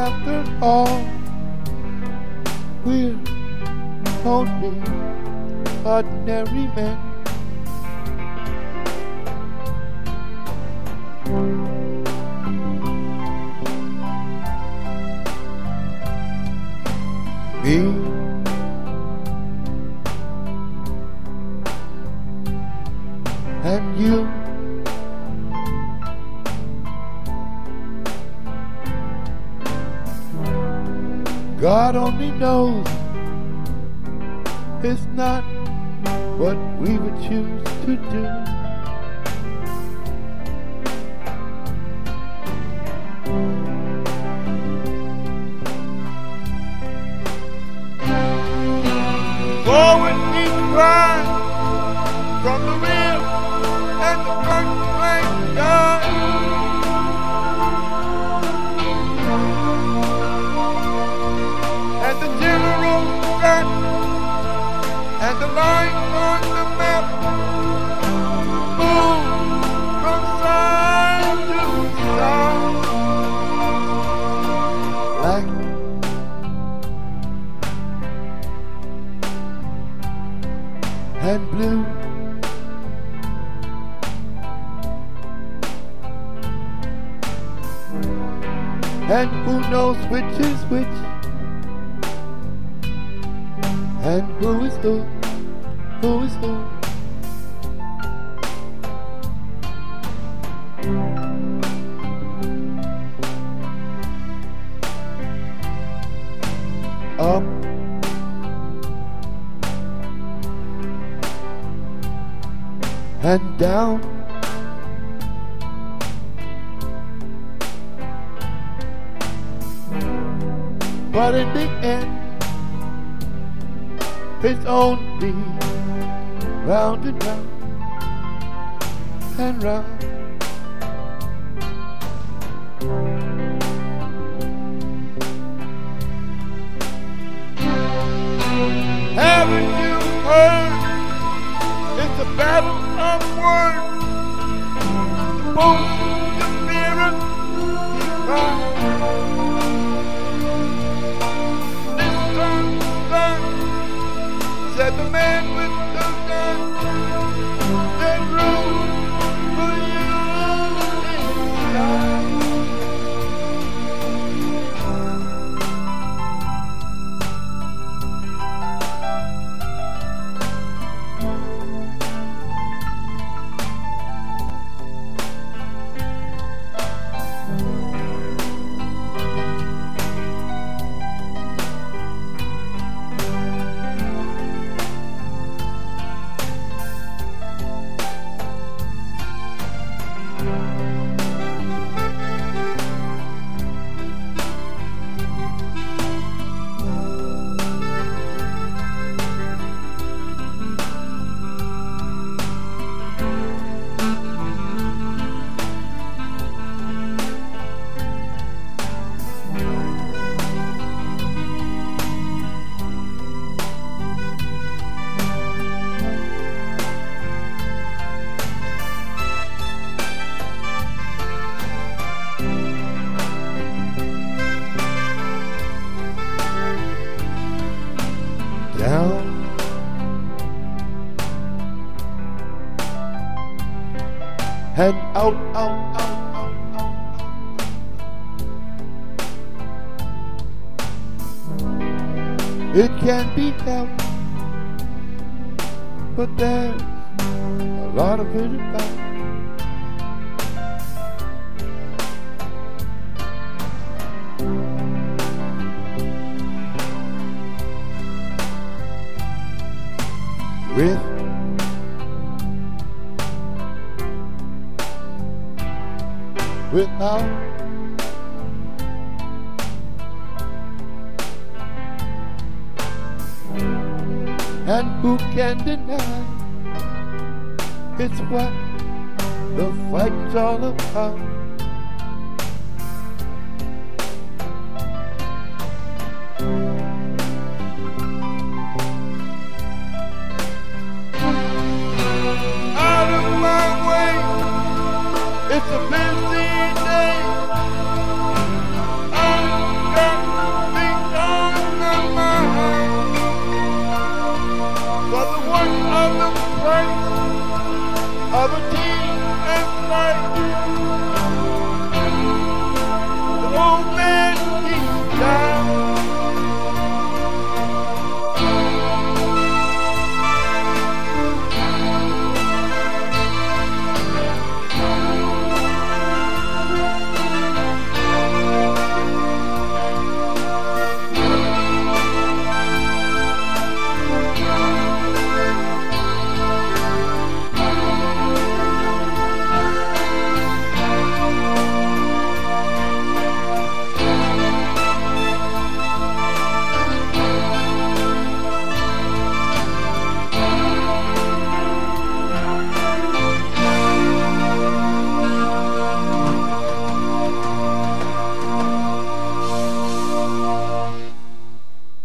after all, we're only ordinary men. Me and you, God only knows it's not what we would choose to do. Forward each cry from the rear and the front flank guard. And the general got and the lines on the map move from side to side black and blue. And who knows which is which, and who is who is who. Up and down, but in the end it's only round and round and round. Haven't you heard? It's a battle of words. Both the mirror right. This time, son, said the man with the gun. There's room for you inside. Down and out, out, out, out, out. It can be helped, but there's a lot of it about. Without and who can deny it's what the fight's all about. Out of my way, it's a busy